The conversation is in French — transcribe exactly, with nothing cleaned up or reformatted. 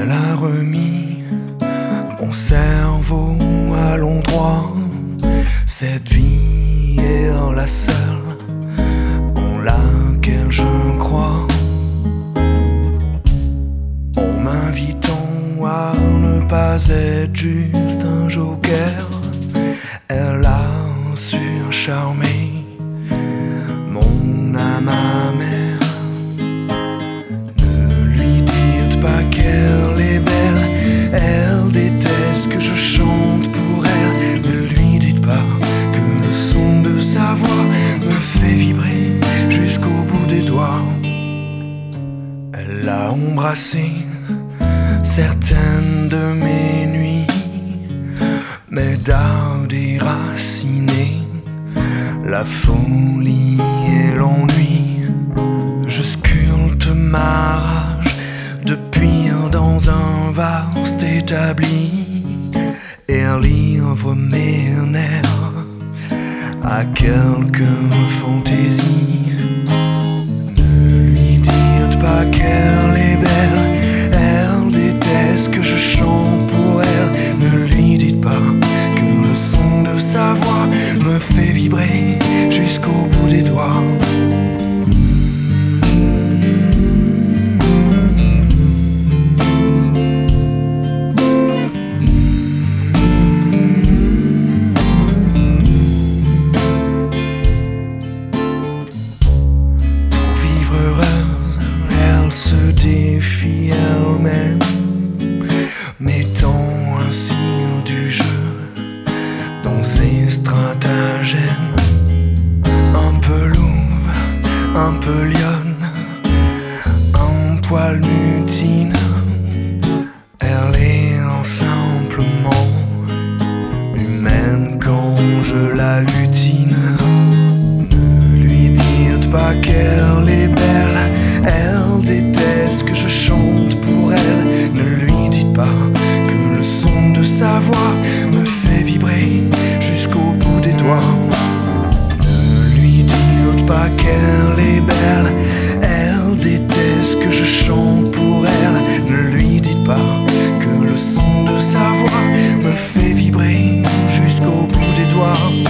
Elle a remis mon cerveau à l'endroit. Cette vie est la seule en laquelle je crois. En m'invitant à ne pas être juste un joker, elle a su charmer mon âme amère. Ne lui dites pas qu'elle est belle, elle déteste que je chante pour elle. Ne lui dites pas que le son de sa voix me fait vibrer jusqu'au bout des doigts. Elle a embrassé certaines de mes nuits, mes dards déracinés, la folie et l'ennui. Je sculpte ma rage depuis dans un vaste établi et livre mes nerfs à quelques fantaisies. Ne lui dites pas qu'elle est belle, elle déteste que je chante pour elle. Ne lui dites pas que le son de sa voix me fait vibrer jusqu'au bout des doigts. Défie elle-même, mettant ainsi du jeu dans ses stratagèmes. Un peu louve, un peu lionne, un poil mutine. Elle est simplement humaine quand je la lutine. Ne lui dites pas qu'elle est belle, elle déteste que je chante pour elle. Ne lui dites pas que le son de sa voix me fait vibrer jusqu'au bout des doigts. Ne lui dites pas qu'elle est belle, elle déteste que je chante pour elle. Ne lui dites pas que le son de sa voix me fait vibrer jusqu'au bout des doigts.